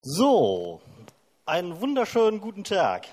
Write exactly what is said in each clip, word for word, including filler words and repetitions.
So, einen wunderschönen guten Tag.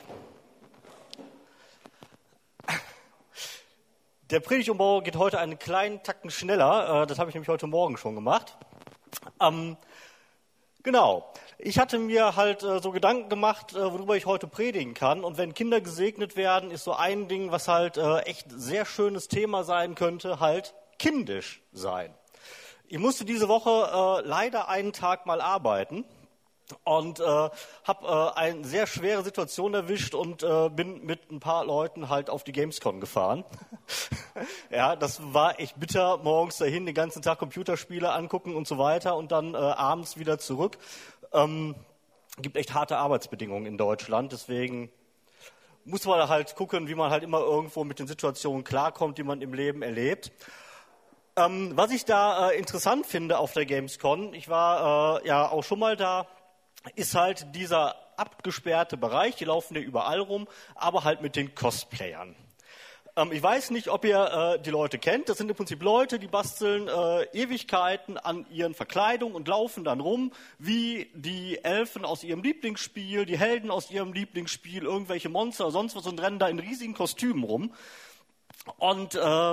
Der Predigtumbau geht heute einen kleinen Tacken schneller. Das habe ich nämlich heute Morgen schon gemacht. Ähm, genau, ich hatte mir halt äh, so Gedanken gemacht, äh, worüber ich heute predigen kann. Und wenn Kinder gesegnet werden, ist so ein Ding, was halt äh, echt sehr schönes Thema sein könnte, halt kindisch sein. Ich musste diese Woche äh, leider einen Tag mal arbeiten. Und äh, habe äh, eine sehr schwere Situation erwischt und äh, bin mit ein paar Leuten halt auf die Gamescom gefahren. Ja, das war echt bitter, morgens dahin den ganzen Tag Computerspiele angucken und so weiter und dann äh, abends wieder zurück. Ähm, gibt echt harte Arbeitsbedingungen in Deutschland, deswegen muss man da halt gucken, wie man halt immer irgendwo mit den Situationen klarkommt, die man im Leben erlebt. Ähm, was ich da äh, interessant finde auf der Gamescom, ich war äh, ja auch schon mal da, ist halt dieser abgesperrte Bereich, die laufen ja überall rum, aber halt mit den Cosplayern. Ähm, ich weiß nicht, ob ihr äh, die Leute kennt, das sind im Prinzip Leute, die basteln äh, Ewigkeiten an ihren Verkleidungen und laufen dann rum, wie die Elfen aus ihrem Lieblingsspiel, die Helden aus ihrem Lieblingsspiel, irgendwelche Monster oder sonst was und rennen da in riesigen Kostümen rum. Und äh,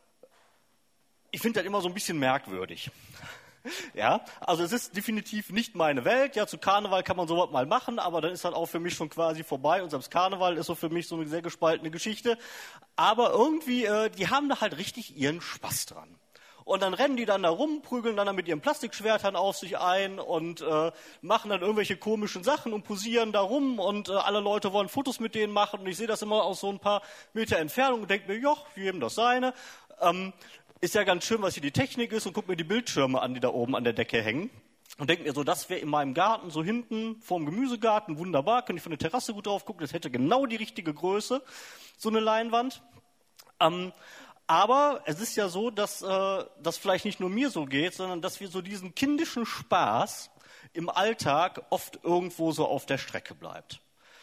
ich finde das immer so ein bisschen merkwürdig. Ja, also es ist definitiv nicht meine Welt. Ja, zu Karneval kann man sowas mal machen, aber dann ist dann auch für mich schon quasi vorbei. Und selbst Karneval ist so für mich so eine sehr gespaltene Geschichte. Aber irgendwie, äh, die haben da halt richtig ihren Spaß dran. Und dann rennen die dann da rum, prügeln dann, dann mit ihren Plastikschwertern auf sich ein und äh, machen dann irgendwelche komischen Sachen und posieren da rum. Und äh, alle Leute wollen Fotos mit denen machen. Und ich sehe das immer aus so ein paar Meter Entfernung und denke mir, joch, jedem das seine. Ähm, Ist ja ganz schön, was hier die Technik ist und guck mir die Bildschirme an, die da oben an der Decke hängen. Und denke mir so, das wäre in meinem Garten, so hinten vorm Gemüsegarten, wunderbar, könnte ich von der Terrasse gut drauf gucken, das hätte genau die richtige Größe, so eine Leinwand. Ähm, aber es ist ja so, dass äh, das vielleicht nicht nur mir so geht, sondern dass wir so diesen kindischen Spaß im Alltag oft irgendwo so auf der Strecke bleibt.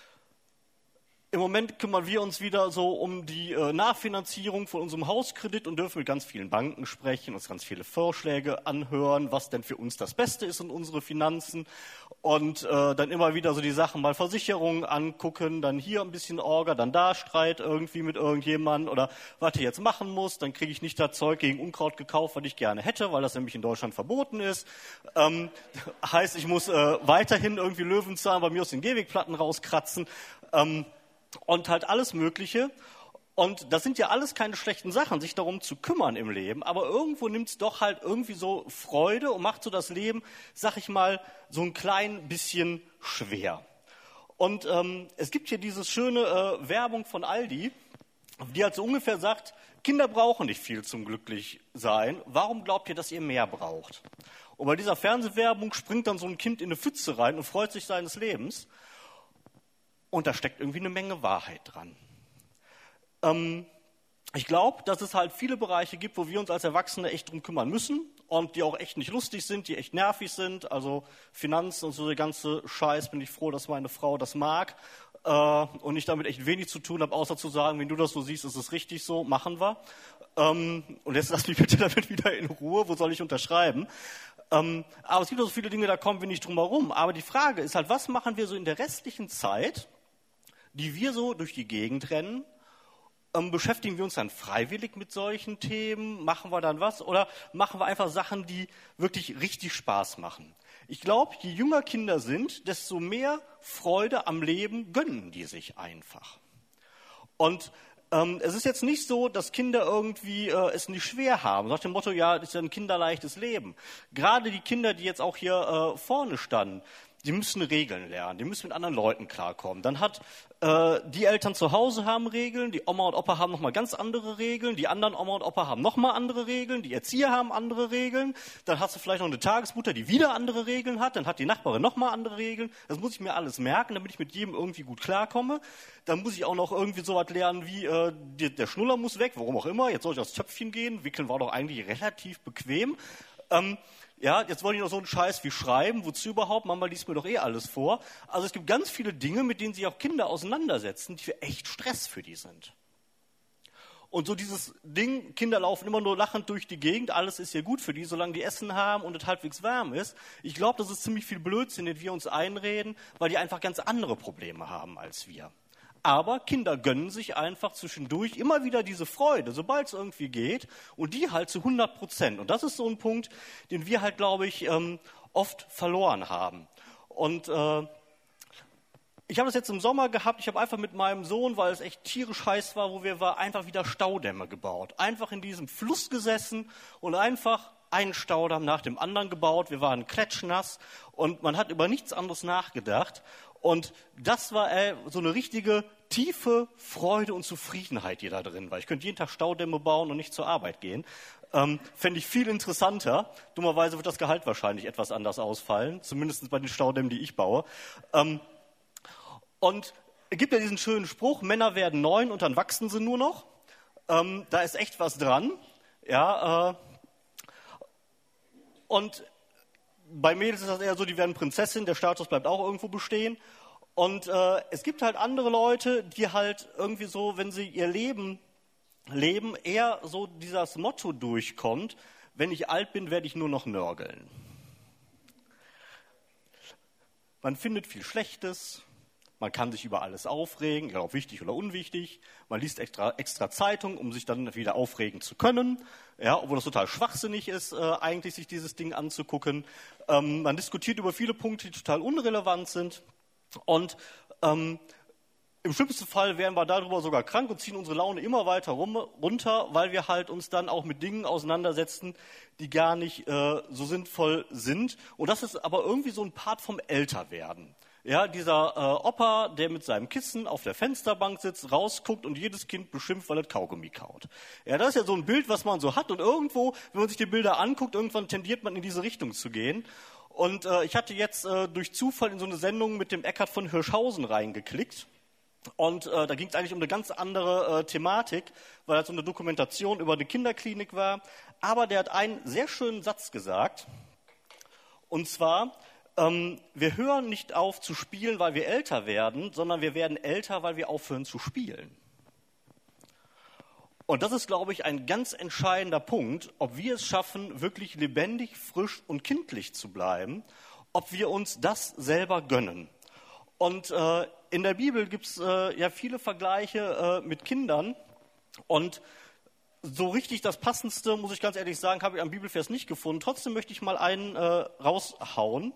Im Moment kümmern wir uns wieder so um die äh, Nachfinanzierung von unserem Hauskredit und dürfen mit ganz vielen Banken sprechen, uns ganz viele Vorschläge anhören, was denn für uns das Beste ist in unsere Finanzen und äh, dann immer wieder so die Sachen mal Versicherungen angucken, dann hier ein bisschen Orga, dann da Streit irgendwie mit irgendjemandem oder was ich jetzt machen muss, dann kriege ich nicht das Zeug gegen Unkraut gekauft, was ich gerne hätte, weil das nämlich in Deutschland verboten ist. Ähm, heißt, ich muss äh, weiterhin irgendwie Löwenzahn bei mir aus den Gehwegplatten rauskratzen. Ähm, Und halt alles Mögliche. Und das sind ja alles keine schlechten Sachen, sich darum zu kümmern im Leben. Aber irgendwo nimmt es doch halt irgendwie so Freude und macht so das Leben, sag ich mal, so ein klein bisschen schwer. Und ähm, es gibt hier diese schöne äh, Werbung von Aldi, die halt so ungefähr sagt, Kinder brauchen nicht viel zum Glücklichsein. Warum glaubt ihr, dass ihr mehr braucht? Und bei dieser Fernsehwerbung springt dann so ein Kind in eine Pfütze rein und freut sich seines Lebens. Und da steckt irgendwie eine Menge Wahrheit dran. Ähm, ich glaube, dass es halt viele Bereiche gibt, wo wir uns als Erwachsene echt drum kümmern müssen und die auch echt nicht lustig sind, die echt nervig sind. Also Finanzen und so der ganze Scheiß, bin ich froh, dass meine Frau das mag äh, und ich damit echt wenig zu tun habe, außer zu sagen, wenn du das so siehst, ist es richtig so, machen wir. Ähm, und jetzt lass mich bitte damit wieder in Ruhe, wo soll ich unterschreiben? Ähm, aber es gibt auch so viele Dinge, da kommen wir nicht drum herum. Aber die Frage ist halt, was machen wir so in der restlichen Zeit, die wir so durch die Gegend rennen? Ähm, beschäftigen wir uns dann freiwillig mit solchen Themen? Machen wir dann was? Oder machen wir einfach Sachen, die wirklich richtig Spaß machen? Ich glaube, je jünger Kinder sind, desto mehr Freude am Leben gönnen die sich einfach. Und ähm, es ist jetzt nicht so, dass Kinder irgendwie äh, es nicht schwer haben. Nach dem Motto, ja, das ist ja ein kinderleichtes Leben. Gerade die Kinder, die jetzt auch hier äh, vorne standen, die müssen Regeln lernen, die müssen mit anderen Leuten klarkommen. Dann hat äh, die Eltern zu Hause haben Regeln, die Oma und Opa haben nochmal ganz andere Regeln, die anderen Oma und Opa haben nochmal andere Regeln, die Erzieher haben andere Regeln. Dann hast du vielleicht noch eine Tagesmutter, die wieder andere Regeln hat, dann hat die Nachbarin nochmal andere Regeln. Das muss ich mir alles merken, damit ich mit jedem irgendwie gut klarkomme. Dann muss ich auch noch irgendwie so was lernen wie, äh, der, der Schnuller muss weg, warum auch immer. Jetzt soll ich aufs Töpfchen gehen, wickeln war doch eigentlich relativ bequem. Ähm, Ja, jetzt wollte ich noch so einen Scheiß wie schreiben, wozu überhaupt? Mama liest mir doch eh alles vor. Also es gibt ganz viele Dinge, mit denen sich auch Kinder auseinandersetzen, die für echt Stress für die sind. Und so dieses Ding, Kinder laufen immer nur lachend durch die Gegend, alles ist ja gut für die, solange die Essen haben und es halbwegs warm ist. Ich glaube, das ist ziemlich viel Blödsinn, den wir uns einreden, weil die einfach ganz andere Probleme haben als wir. Aber Kinder gönnen sich einfach zwischendurch immer wieder diese Freude, sobald es irgendwie geht, und die halt zu hundert Prozent. Und das ist so ein Punkt, den wir halt, glaube ich, ähm, oft verloren haben. Und äh, ich habe das jetzt im Sommer gehabt, ich habe einfach mit meinem Sohn, weil es echt tierisch heiß war, wo wir waren, einfach wieder Staudämme gebaut. Einfach in diesem Fluss gesessen und einfach einen Staudamm nach dem anderen gebaut. Wir waren klatschnass und man hat über nichts anderes nachgedacht. Und das war äh, so eine richtige tiefe Freude und Zufriedenheit, die da drin war. Ich könnte jeden Tag Staudämme bauen und nicht zur Arbeit gehen. Ähm, fände ich viel interessanter. Dummerweise wird das Gehalt wahrscheinlich etwas anders ausfallen, zumindest bei den Staudämmen, die ich baue. Ähm, und es gibt ja diesen schönen Spruch, Männer werden neun und dann wachsen sie nur noch. Ähm, da ist echt was dran. Ja, äh, und bei Mädels ist das eher so, die werden Prinzessin, der Status bleibt auch irgendwo bestehen. Und äh, es gibt halt andere Leute, die halt irgendwie so, wenn sie ihr Leben leben, eher so dieses Motto durchkommt, wenn ich alt bin, werde ich nur noch nörgeln. Man findet viel Schlechtes, man kann sich über alles aufregen, egal ob wichtig oder unwichtig. Man liest extra, extra Zeitung, um sich dann wieder aufregen zu können. Ja, obwohl das total schwachsinnig ist, äh, eigentlich sich dieses Ding anzugucken. Ähm, man diskutiert über viele Punkte, die total unrelevant sind. Und ähm, im schlimmsten Fall werden wir darüber sogar krank und ziehen unsere Laune immer weiter rum, runter, weil wir halt uns dann auch mit Dingen auseinandersetzen, die gar nicht äh, so sinnvoll sind. Und das ist aber irgendwie so ein Part vom Älterwerden. Ja, dieser äh, Opa, der mit seinem Kissen auf der Fensterbank sitzt, rausguckt und jedes Kind beschimpft, weil es Kaugummi kaut. Ja, das ist ja so ein Bild, was man so hat. Und irgendwo, wenn man sich die Bilder anguckt, irgendwann tendiert man in diese Richtung zu gehen. Und äh, ich hatte jetzt äh, durch Zufall in so eine Sendung mit dem Eckhard von Hirschhausen reingeklickt. Und äh, da ging es eigentlich um eine ganz andere äh, Thematik, weil das so eine Dokumentation über eine Kinderklinik war. Aber der hat einen sehr schönen Satz gesagt. Und zwar, ähm, wir hören nicht auf zu spielen, weil wir älter werden, sondern wir werden älter, weil wir aufhören zu spielen. Und das ist, glaube ich, ein ganz entscheidender Punkt, ob wir es schaffen, wirklich lebendig, frisch und kindlich zu bleiben, ob wir uns das selber gönnen. Und äh, in der Bibel gibt es äh, ja viele Vergleiche äh, mit Kindern. Und so richtig das Passendste, muss ich ganz ehrlich sagen, habe ich am Bibelvers nicht gefunden. Trotzdem möchte ich mal einen äh, raushauen.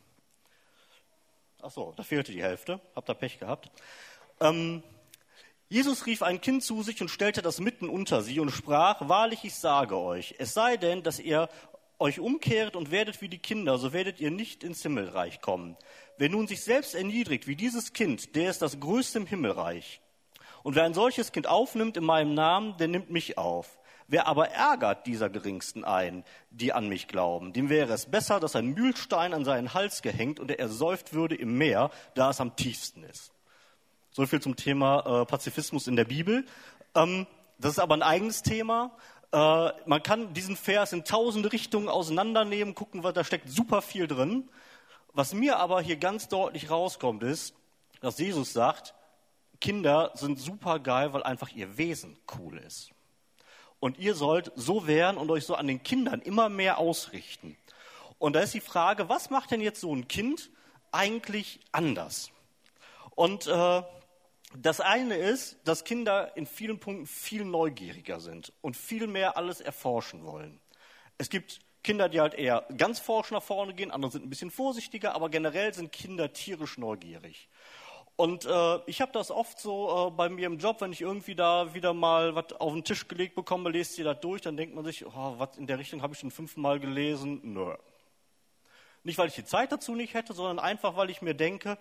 Ach so, da fehlte die Hälfte. Habt ihr Pech gehabt. Ähm, Jesus rief ein Kind zu sich und stellte das mitten unter sie und sprach, wahrlich, ich sage euch, es sei denn, dass ihr euch umkehrt und werdet wie die Kinder, so werdet ihr nicht ins Himmelreich kommen. Wer nun sich selbst erniedrigt wie dieses Kind, der ist das Größte im Himmelreich. Und wer ein solches Kind aufnimmt in meinem Namen, der nimmt mich auf. Wer aber ärgert dieser Geringsten ein, die an mich glauben, dem wäre es besser, dass ein Mühlstein an seinen Hals gehängt und er ersäuft würde im Meer, da es am tiefsten ist. So viel zum Thema äh, Pazifismus in der Bibel. Ähm, das ist aber ein eigenes Thema. Äh, man kann diesen Vers in tausende Richtungen auseinandernehmen, gucken, weil da steckt super viel drin. Was mir aber hier ganz deutlich rauskommt, ist, dass Jesus sagt, Kinder sind super geil, weil einfach ihr Wesen cool ist. Und ihr sollt so werden und euch so an den Kindern immer mehr ausrichten. Und da ist die Frage, was macht denn jetzt so ein Kind eigentlich anders? Und äh, das eine ist, dass Kinder in vielen Punkten viel neugieriger sind und viel mehr alles erforschen wollen. Es gibt Kinder, die halt eher ganz forsch nach vorne gehen, andere sind ein bisschen vorsichtiger, aber generell sind Kinder tierisch neugierig. Und äh, ich habe das oft so äh, bei mir im Job, wenn ich irgendwie da wieder mal was auf den Tisch gelegt bekomme, lest ihr das durch, dann denkt man sich, oh, was in der Richtung habe ich schon fünfmal gelesen. Nö. Nicht, weil ich die Zeit dazu nicht hätte, sondern einfach, weil ich mir denke,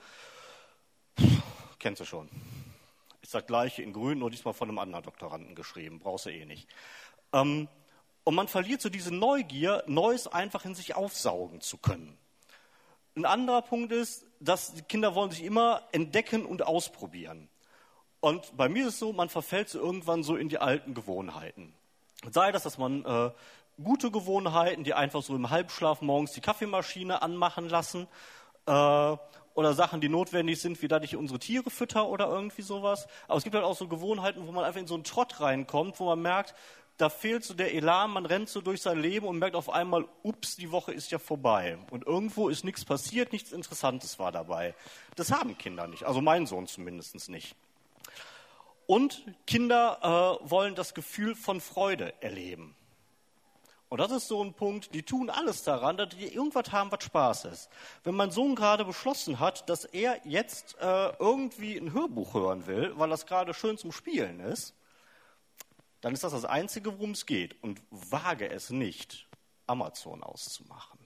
kennst du schon. Ist das Gleiche in Grün, nur diesmal von einem anderen Doktoranden geschrieben. Brauchst du eh nicht. Ähm, und man verliert so diese Neugier, Neues einfach in sich aufsaugen zu können. Ein anderer Punkt ist, dass die Kinder wollen sich immer entdecken und ausprobieren. Und bei mir ist es so, man verfällt so irgendwann so in die alten Gewohnheiten. Sei das, dass man äh, gute Gewohnheiten, die einfach so im Halbschlaf morgens die Kaffeemaschine anmachen lassen, äh, oder Sachen, die notwendig sind, wie dass ich unsere Tiere fütter oder irgendwie sowas. Aber es gibt halt auch so Gewohnheiten, wo man einfach in so einen Trott reinkommt, wo man merkt, da fehlt so der Elan, man rennt so durch sein Leben und merkt auf einmal, ups, die Woche ist ja vorbei. Und irgendwo ist nichts passiert, nichts Interessantes war dabei. Das haben Kinder nicht, also mein Sohn zumindest nicht. Und Kinder äh, wollen das Gefühl von Freude erleben. Und das ist so ein Punkt, die tun alles daran, dass die irgendwas haben, was Spaß ist. Wenn mein Sohn gerade beschlossen hat, dass er jetzt äh, irgendwie ein Hörbuch hören will, weil das gerade schön zum Spielen ist, dann ist das das Einzige, worum es geht. Und wage es nicht, Amazon auszumachen.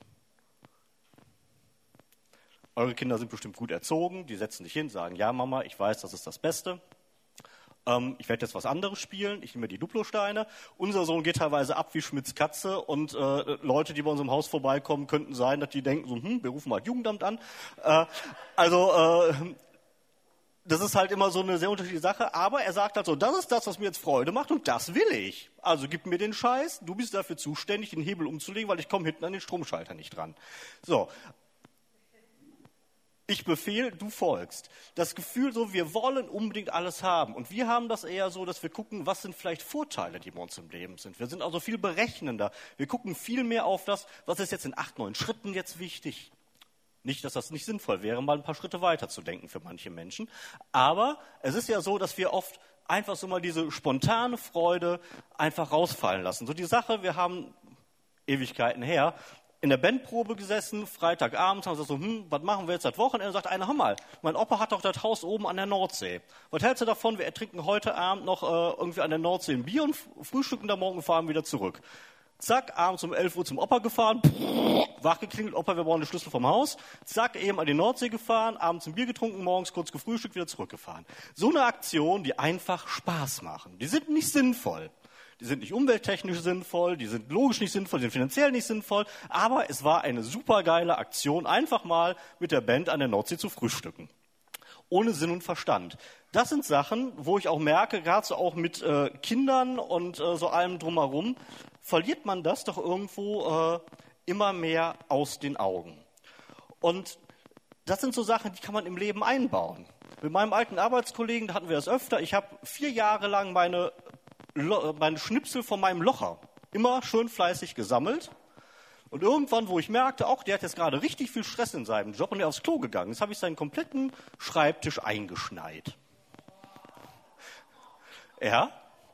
Eure Kinder sind bestimmt gut erzogen, die setzen sich hin, sagen, ja Mama, ich weiß, das ist das Beste. Ähm, ich werde jetzt was anderes spielen, ich nehme die Duplosteine. Unser Sohn geht teilweise ab wie Schmitz Katze und äh, Leute, die bei unserem Haus vorbeikommen, könnten sein, dass die denken, so, hm, wir rufen mal das Jugendamt an. Äh, also äh, das ist halt immer so eine sehr unterschiedliche Sache, aber er sagt halt so, das ist das, was mir jetzt Freude macht und das will ich. Also gib mir den Scheiß, du bist dafür zuständig, den Hebel umzulegen, weil ich komme hinten an den Stromschalter nicht dran. So. Ich befehle, du folgst. Das Gefühl so, wir wollen unbedingt alles haben. Und wir haben das eher so, dass wir gucken, was sind vielleicht Vorteile, die bei uns im Leben sind. Wir sind also viel berechnender. Wir gucken viel mehr auf das, was ist jetzt in acht, neun Schritten jetzt wichtig. Nicht, dass das nicht sinnvoll wäre, mal ein paar Schritte weiter zu denken für manche Menschen. Aber es ist ja so, dass wir oft einfach so mal diese spontane Freude einfach rausfallen lassen. So die Sache, wir haben Ewigkeiten her, in der Bandprobe gesessen, Freitagabend, haben wir gesagt so, hm, was machen wir jetzt das Wochenende? Sagt einer, hör mal, mein Opa hat doch das Haus oben an der Nordsee. Was hältst du davon? Wir ertrinken heute Abend noch äh, irgendwie an der Nordsee ein Bier und frühstücken da morgen und fahren wieder zurück. Zack, abends um elf Uhr zum Opa gefahren, wach geklingelt, Opa, wir brauchen den Schlüssel vom Haus. Zack, eben an die Nordsee gefahren, abends ein Bier getrunken, morgens kurz gefrühstückt, wieder zurückgefahren. So eine Aktion, die einfach Spaß machen. Die sind nicht sinnvoll. Die sind nicht umwelttechnisch sinnvoll, die sind logisch nicht sinnvoll, die sind finanziell nicht sinnvoll, aber es war eine supergeile Aktion, einfach mal mit der Band an der Nordsee zu frühstücken. Ohne Sinn und Verstand. Das sind Sachen, wo ich auch merke, gerade so auch mit äh, Kindern und äh, so allem drumherum, verliert man das doch irgendwo äh, immer mehr aus den Augen. Und das sind so Sachen, die kann man im Leben einbauen. Mit meinem alten Arbeitskollegen, da hatten wir das öfter, ich habe vier Jahre lang meine meine Schnipsel von meinem Locher immer schön fleißig gesammelt. Und irgendwann, wo ich merkte, auch der hat jetzt gerade richtig viel Stress in seinem Job und er ist aufs Klo gegangen ist, habe ich seinen kompletten Schreibtisch eingeschneit. Ja,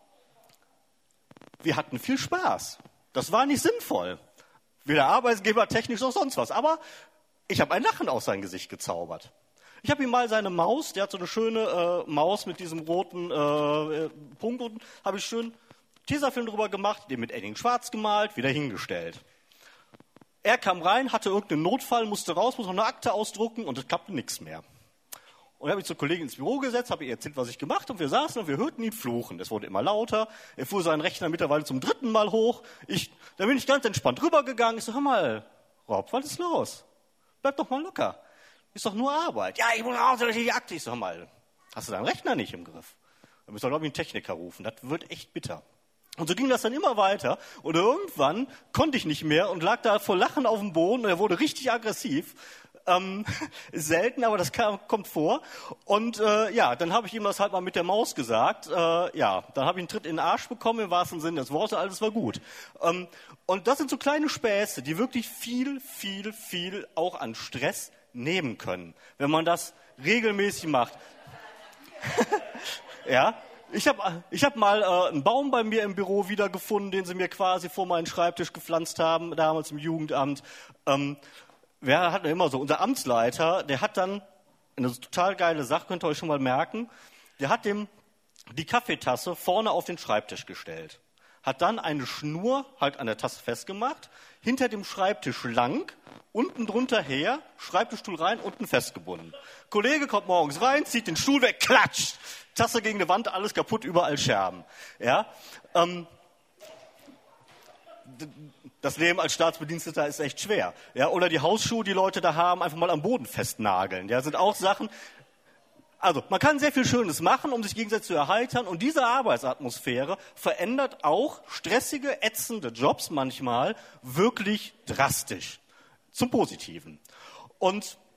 wir hatten viel Spaß. Das war nicht sinnvoll. Weder Arbeitgeber, technisch noch sonst was. Aber ich habe ein Lachen aus sein Gesicht gezaubert. Ich habe ihm mal seine Maus, der hat so eine schöne äh, Maus mit diesem roten äh, Punkt unten, habe ich schön Tesafilm drüber gemacht, den mit Edding schwarz gemalt, wieder hingestellt. Er kam rein, hatte irgendeinen Notfall, musste raus, musste noch eine Akte ausdrucken und es klappte nichts mehr. Und ich habe mich zur Kollegin ins Büro gesetzt, habe ihr erzählt, was ich gemacht habe und wir saßen und wir hörten ihn fluchen. Es wurde immer lauter, er fuhr seinen Rechner mittlerweile zum dritten Mal hoch. Ich, da bin ich ganz entspannt rübergegangen. Ich so, hör mal, Rob, was ist los? Bleib doch mal locker. Ist doch nur Arbeit. Ja, ich muss raus, ich die Akte. Ich sag mal, hast du deinen Rechner nicht im Griff? Da müssen wir, glaube ich, einen Techniker rufen. Das wird echt bitter. Und so ging das dann immer weiter. Und irgendwann konnte ich nicht mehr und lag da vor Lachen auf dem Boden. Und er wurde richtig aggressiv. Ähm, selten, aber das kam, kommt vor. Und äh, ja, dann habe ich ihm das halt mal mit der Maus gesagt. Äh, ja, dann habe ich einen Tritt in den Arsch bekommen, im wahrsten Sinne des Wortes, alles war gut. Ähm, und das sind so kleine Späße, die wirklich viel, viel, viel auch an Stress nehmen können, wenn man das regelmäßig macht. Ja, ich habe ich hab mal äh, einen Baum bei mir im Büro wiedergefunden, den sie mir quasi vor meinen Schreibtisch gepflanzt haben, damals im Jugendamt. Ähm, wir hatten immer so, unser Amtsleiter, der hat dann, eine total geile Sache, könnt ihr euch schon mal merken, der hat dem die Kaffeetasse vorne auf den Schreibtisch gestellt, hat dann eine Schnur halt an der Tasse festgemacht, hinter dem Schreibtisch lang, unten drunter her, Schreibtischstuhl rein, unten festgebunden. Kollege kommt morgens rein, zieht den Stuhl weg, klatscht, Tasse gegen die Wand, alles kaputt, überall Scherben. Ja, ähm, das Leben als Staatsbediensteter ist echt schwer. Ja, oder die Hausschuhe, die Leute da haben, einfach mal am Boden festnageln. Ja, sind auch Sachen. Also, man kann sehr viel Schönes machen, um sich gegenseitig zu erheitern. Und diese Arbeitsatmosphäre verändert auch stressige, ätzende Jobs manchmal wirklich drastisch zum Positiven. Und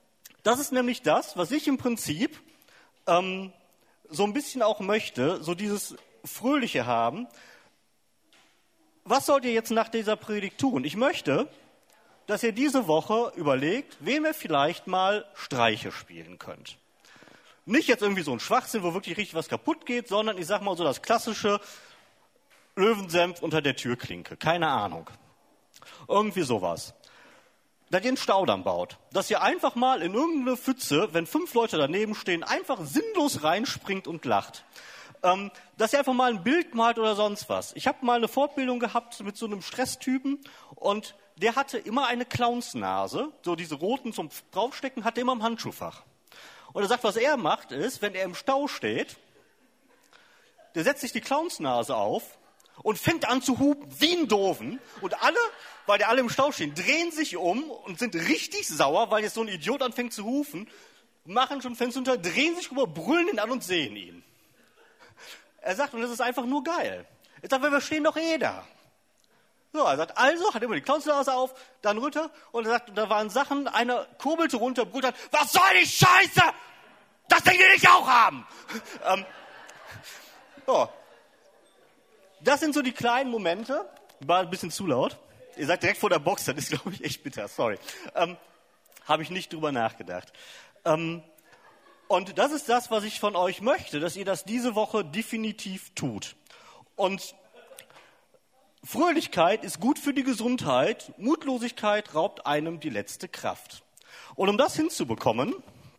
Das ist nämlich das, was ich im Prinzip ähm, so ein bisschen auch möchte, so dieses Fröhliche haben. Was sollt ihr jetzt nach dieser Predigt tun? Ich möchte, dass ihr diese Woche überlegt, wem ihr vielleicht mal Streiche spielen könnt. Nicht jetzt irgendwie so ein Schwachsinn, wo wirklich richtig was kaputt geht, sondern ich sag mal so das klassische Löwensenf unter der Türklinke. Keine Ahnung. Irgendwie sowas. Dass ihr einen Staudamm baut. Dass ihr einfach mal in irgendeine Pfütze, wenn fünf Leute daneben stehen, einfach sinnlos reinspringt und lacht. Ähm, dass ihr einfach mal ein Bild malt oder sonst was. Ich habe mal eine Fortbildung gehabt mit so einem Stresstypen und der hatte immer eine Clownsnase, so diese roten zum Draufstecken, hatte immer im Handschuhfach. Und er sagt, was er macht ist, wenn er im Stau steht, der setzt sich die Clownsnase auf und fängt an zu hupen, wie ein Doofen. Und alle, weil die alle im Stau stehen, drehen sich um und sind richtig sauer, weil jetzt so ein Idiot anfängt zu hupen, machen schon Fenster unter, drehen sich rüber, brüllen ihn an und sehen ihn. Er sagt, und das ist einfach nur geil. Er sagt, wir stehen doch eh da. So, er sagt, also, hat immer die Clownsnase auf, dann runter, und er sagt, da waren Sachen, einer kurbelte runter, brüllte, was soll die Scheiße? Das Ding will ich auch haben! ähm, so. Das sind so die kleinen Momente, war ein bisschen zu laut. Ihr seid direkt vor der Box, das ist, glaube ich, echt bitter, sorry. Ähm, Habe ich nicht drüber nachgedacht. Ähm, und das ist das, was ich von euch möchte, dass ihr das diese Woche definitiv tut. Und Fröhlichkeit ist gut für die Gesundheit, Mutlosigkeit raubt einem die letzte Kraft. Und um das hinzubekommen,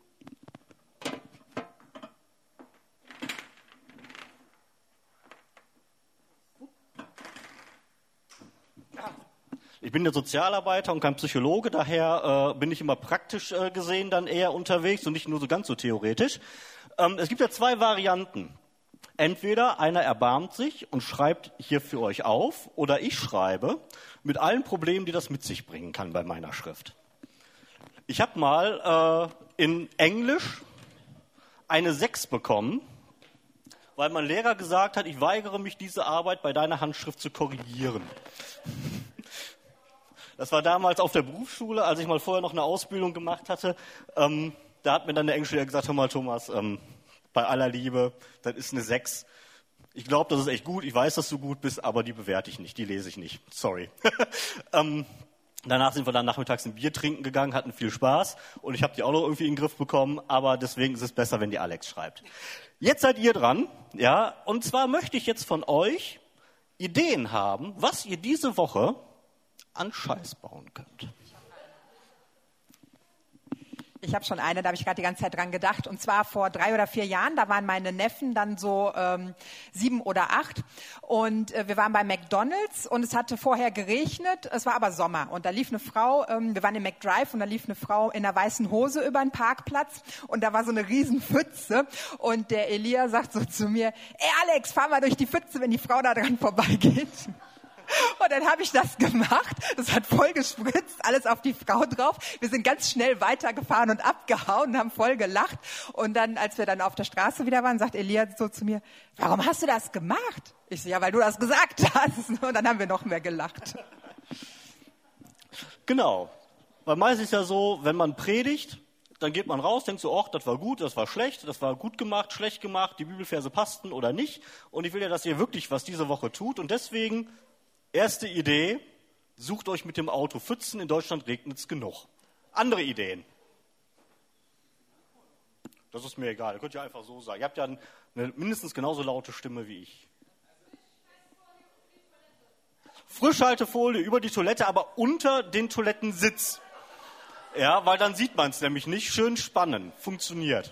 ich bin ja Sozialarbeiter und kein Psychologe, daher äh, bin ich immer praktisch äh, gesehen dann eher unterwegs und nicht nur so ganz so theoretisch. Ähm, es gibt ja zwei Varianten. Entweder einer erbarmt sich und schreibt hier für euch auf, oder ich schreibe mit allen Problemen, die das mit sich bringen kann bei meiner Schrift. Ich habe mal äh, in Englisch eine sechs bekommen, weil mein Lehrer gesagt hat, ich weigere mich, diese Arbeit bei deiner Handschrift zu korrigieren. Das war damals auf der Berufsschule, als ich mal vorher noch eine Ausbildung gemacht hatte. Ähm, da hat mir dann der Englischlehrer gesagt, hör mal Thomas, ähm, bei aller Liebe, das ist eine sechs. Ich glaube, das ist echt gut, ich weiß, dass du gut bist, aber die bewerte ich nicht, die lese ich nicht. Sorry. ähm, danach sind wir dann nachmittags ein Bier trinken gegangen, hatten viel Spaß und ich habe die auch noch irgendwie in den Griff bekommen, aber deswegen ist es besser, wenn die Alex schreibt. Jetzt seid ihr dran, ja, und zwar möchte ich jetzt von euch Ideen haben, was ihr diese Woche an Scheiß bauen könnt. Ich habe schon eine, da habe ich gerade die ganze Zeit dran gedacht. Und zwar vor drei oder vier Jahren, da waren meine Neffen dann so ähm, sieben oder acht. Und äh, wir waren bei McDonald's und es hatte vorher geregnet, es war aber Sommer. Und da lief eine Frau, ähm, wir waren im McDrive und da lief eine Frau in einer weißen Hose über den Parkplatz. Und da war so eine riesen Pfütze. Und der Elia sagt so zu mir, ey Alex, fahr mal durch die Pfütze, wenn die Frau da dran vorbeigeht. Und dann habe ich das gemacht. Das hat voll gespritzt, alles auf die Frau drauf. Wir sind ganz schnell weitergefahren und abgehauen und haben voll gelacht. Und dann, als wir dann auf der Straße wieder waren, sagt Elia so zu mir, warum hast du das gemacht? Ich so, ja, weil du das gesagt hast. Und dann haben wir noch mehr gelacht. Genau. Weil meistens ist ja so, wenn man predigt, dann geht man raus, denkt so, ach, das war gut, das war schlecht, das war gut gemacht, schlecht gemacht, die Bibelverse passten oder nicht. Und ich will ja, dass ihr wirklich was diese Woche tut. Und deswegen erste Idee, sucht euch mit dem Auto Pfützen, in Deutschland regnet es genug. Andere Ideen? Das ist mir egal, ihr könnt ja einfach so sagen. Ihr habt ja eine mindestens genauso laute Stimme wie ich. Frischhaltefolie über die Toilette, aber unter den Toilettensitz. Ja, weil dann sieht man es nämlich nicht. Schön spannen, funktioniert.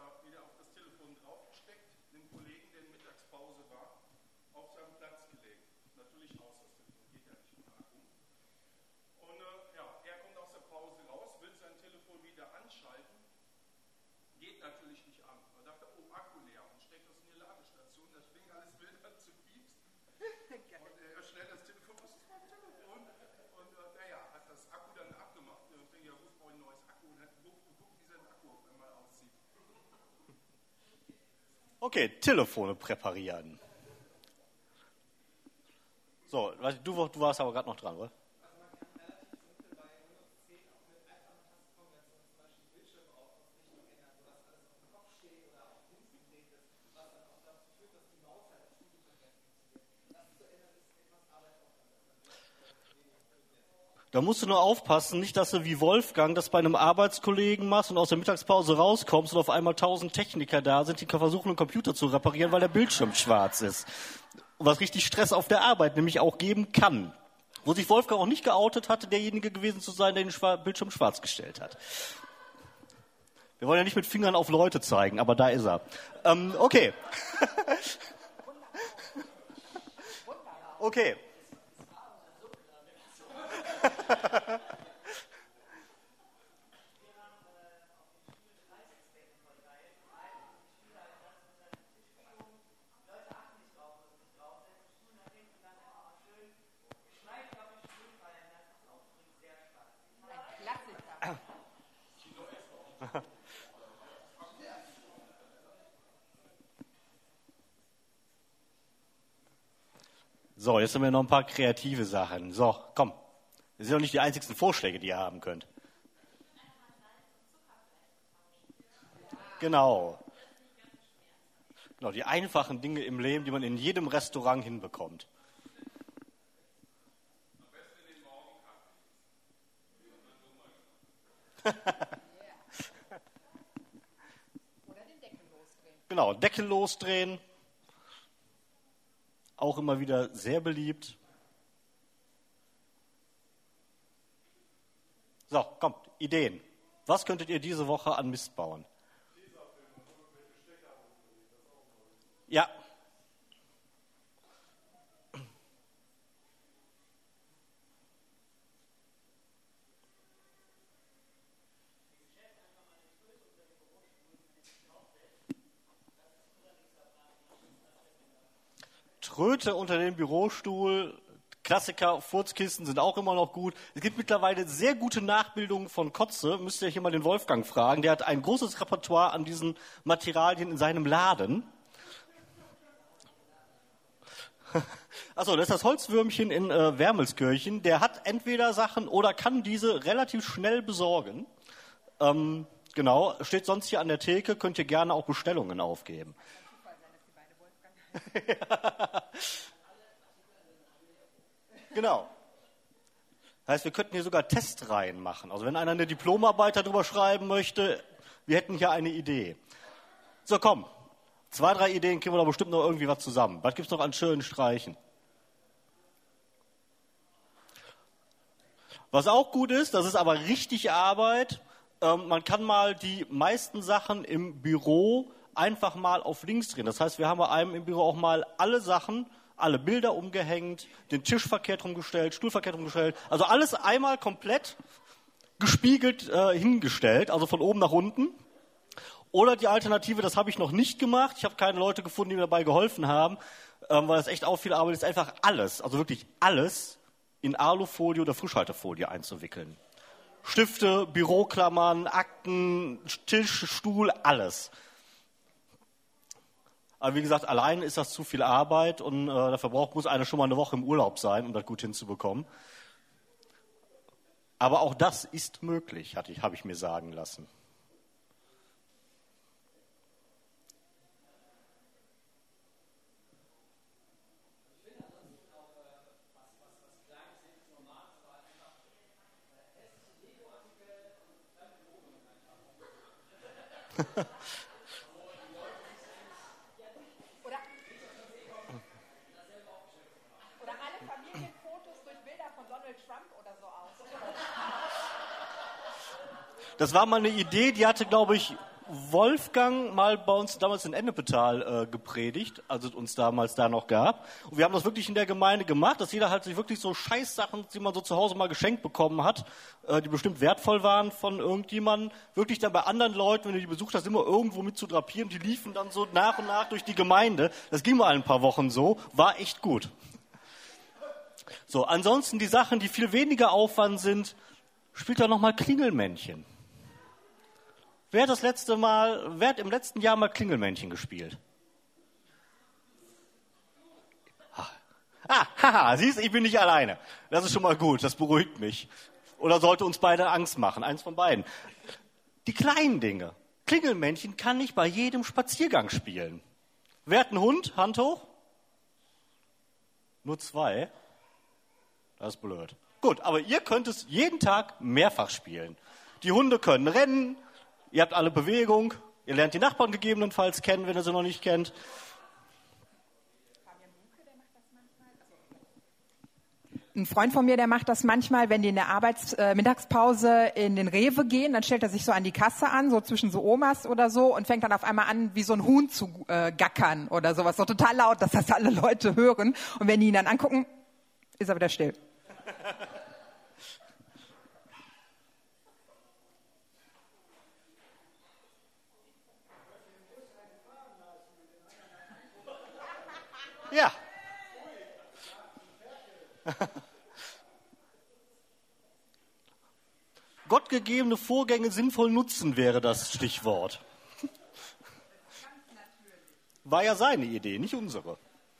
Kollegen, der in Mittagspause war, auf seinem Platz gelegt. Okay, Telefone präparieren. So, du, du warst aber gerade noch dran, oder? Da musst du nur aufpassen, nicht, dass du wie Wolfgang das bei einem Arbeitskollegen machst und aus der Mittagspause rauskommst und auf einmal tausend Techniker da sind, die versuchen, einen Computer zu reparieren, weil der Bildschirm schwarz ist. Und was richtig Stress auf der Arbeit nämlich auch geben kann. Wo sich Wolfgang auch nicht geoutet hatte, derjenige gewesen zu sein, der den Schwa- Bildschirm schwarz gestellt hat. Wir wollen ja nicht mit Fingern auf Leute zeigen, aber da ist er. Ähm, okay. Okay. So, jetzt haben wir noch ein paar kreative Sachen. So, komm. Das sind doch nicht die einzigsten Vorschläge, die ihr haben könnt. Genau. Genau, die einfachen Dinge im Leben, die man in jedem Restaurant hinbekommt. Oder den Deckel losdrehen. Genau, Deckel losdrehen. Auch immer wieder sehr beliebt. So, kommt, Ideen. Was könntet ihr diese Woche an Mist bauen? Ja. Tröte unter dem Bürostuhl, Klassiker, Furzkisten sind auch immer noch gut. Es gibt mittlerweile sehr gute Nachbildungen von Kotze. Müsst ihr hier mal den Wolfgang fragen. Der hat ein großes Repertoire an diesen Materialien in seinem Laden. Achso, das ist das Holzwürmchen in äh, Wermelskirchen. Der hat entweder Sachen oder kann diese relativ schnell besorgen. Ähm, genau, steht sonst hier an der Theke, könnt ihr gerne auch Bestellungen aufgeben. Genau. Das heißt, wir könnten hier sogar Testreihen machen. Also wenn einer eine Diplomarbeit darüber schreiben möchte, wir hätten hier eine Idee. So, komm. Zwei, drei Ideen kriegen wir doch bestimmt noch irgendwie was zusammen. Was gibt's noch an schönen Streichen? Was auch gut ist, das ist aber richtig Arbeit. Ähm, man kann mal die meisten Sachen im Büro einfach mal auf links drehen. Das heißt, wir haben bei einem im Büro auch mal alle Sachen, alle Bilder umgehängt, den Tisch verkehrt rumgestellt, Stuhl verkehrt rumgestellt. Also alles einmal komplett gespiegelt äh, hingestellt, also von oben nach unten. Oder die Alternative, das habe ich noch nicht gemacht. Ich habe keine Leute gefunden, die mir dabei geholfen haben, ähm, weil das echt auch viel Arbeit ist, einfach alles, also wirklich alles in Alufolie oder Frischhaltefolie einzuwickeln. Stifte, Büroklammern, Akten, Tisch, Stuhl, alles. Aber wie gesagt, allein ist das zu viel Arbeit und äh, dafür braucht, muss einer schon mal eine Woche im Urlaub sein, um das gut hinzubekommen. Aber auch das ist möglich, hatte ich, habe ich mir sagen lassen. Oder, oder alle Familienfotos durch Bilder von Donald Trump oder so aus. Das war mal eine Idee, die hatte, glaube ich, Wolfgang mal bei uns damals in Ennepetal äh, gepredigt, als es uns damals da noch gab. Und wir haben das wirklich in der Gemeinde gemacht, dass jeder halt sich wirklich so Scheißsachen, die man so zu Hause mal geschenkt bekommen hat, äh, die bestimmt wertvoll waren von irgendjemandem, wirklich dann bei anderen Leuten, wenn du die besucht hast, immer irgendwo mit zu drapieren. Die liefen dann so nach und nach durch die Gemeinde. Das ging mal ein paar Wochen so, war echt gut. So, ansonsten die Sachen, die viel weniger Aufwand sind, spielt doch nochmal Klingelmännchen. Wer hat das letzte Mal, wer hat im letzten Jahr mal Klingelmännchen gespielt? Ah, haha, siehst, ich bin nicht alleine. Das ist schon mal gut, das beruhigt mich. Oder sollte uns beide Angst machen, eins von beiden. Die kleinen Dinge. Klingelmännchen kann ich bei jedem Spaziergang spielen. Wer hat einen Hund? Hand hoch. Nur zwei. Das ist blöd. Gut, aber ihr könnt es jeden Tag mehrfach spielen. Die Hunde können rennen, ihr habt alle Bewegung, ihr lernt die Nachbarn gegebenenfalls kennen, wenn ihr sie noch nicht kennt. Ein Freund von mir, der macht das manchmal, wenn die in der Arbeits-, äh, Mittagspause in den Rewe gehen, dann stellt er sich so an die Kasse an, so zwischen so Omas oder so und fängt dann auf einmal an, wie so ein Huhn zu äh, gackern oder sowas, so total laut, dass das alle Leute hören. Und wenn die ihn dann angucken, ist er wieder still. Ja. Gottgegebene Vorgänge sinnvoll nutzen wäre das Stichwort. War ja seine Idee, nicht unsere.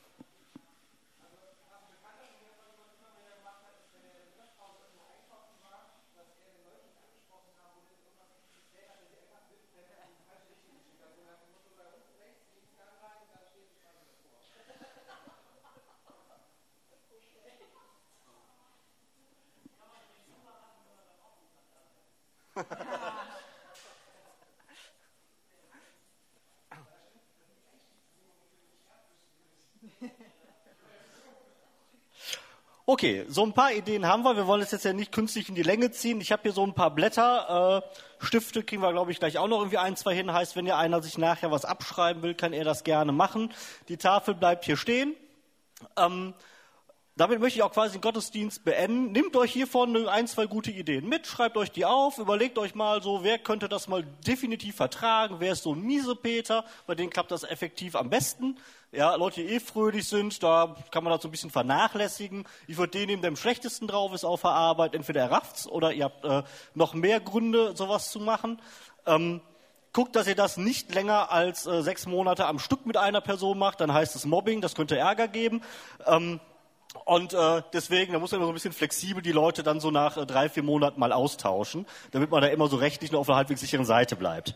Okay, so ein paar Ideen haben wir. Wir wollen es jetzt ja nicht künstlich in die Länge ziehen. Ich habe hier so ein paar Blätter. Äh, Stifte kriegen wir, glaube ich, gleich auch noch irgendwie ein, zwei hin. Heißt, wenn ihr einer sich nachher was abschreiben will, kann er das gerne machen. Die Tafel bleibt hier stehen. Ähm, Damit möchte ich auch quasi den Gottesdienst beenden. Nehmt euch hiervon ein, zwei gute Ideen mit, schreibt euch die auf, überlegt euch mal so, wer könnte das mal definitiv vertragen, wer ist so ein Miesepeter, bei denen klappt das effektiv am besten. Ja, Leute, die eh fröhlich sind, da kann man das so ein bisschen vernachlässigen. Ich würde den nehmen, der am schlechtesten drauf ist auf der Arbeit, entweder er rafft's oder ihr habt äh, noch mehr Gründe, sowas zu machen. Ähm, Guckt, dass ihr das nicht länger als äh, sechs Monate am Stück mit einer Person macht, dann heißt es Mobbing, das könnte Ärger geben. Ähm, Und äh, deswegen, da muss man immer so ein bisschen flexibel die Leute dann so nach äh, drei, vier Monaten mal austauschen, damit man da immer so rechtlich nur auf einer halbwegs sicheren Seite bleibt.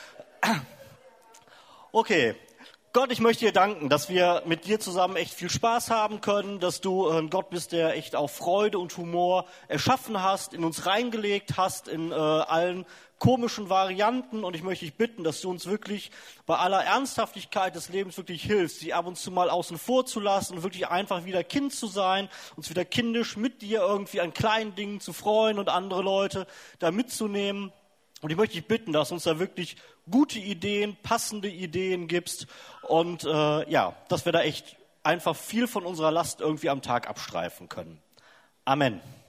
Okay, Gott, ich möchte dir danken, dass wir mit dir zusammen echt viel Spaß haben können, dass du ein Gott bist, der echt auch Freude und Humor erschaffen hast, in uns reingelegt hast, in äh, allen komischen Varianten. Und ich möchte dich bitten, dass du uns wirklich bei aller Ernsthaftigkeit des Lebens wirklich hilfst, sie ab und zu mal außen vor zu lassen und wirklich einfach wieder Kind zu sein, uns wieder kindisch mit dir irgendwie an kleinen Dingen zu freuen und andere Leute da mitzunehmen. Und ich möchte dich bitten, dass du uns da wirklich gute Ideen, passende Ideen gibst und äh, ja, dass wir da echt einfach viel von unserer Last irgendwie am Tag abstreifen können. Amen.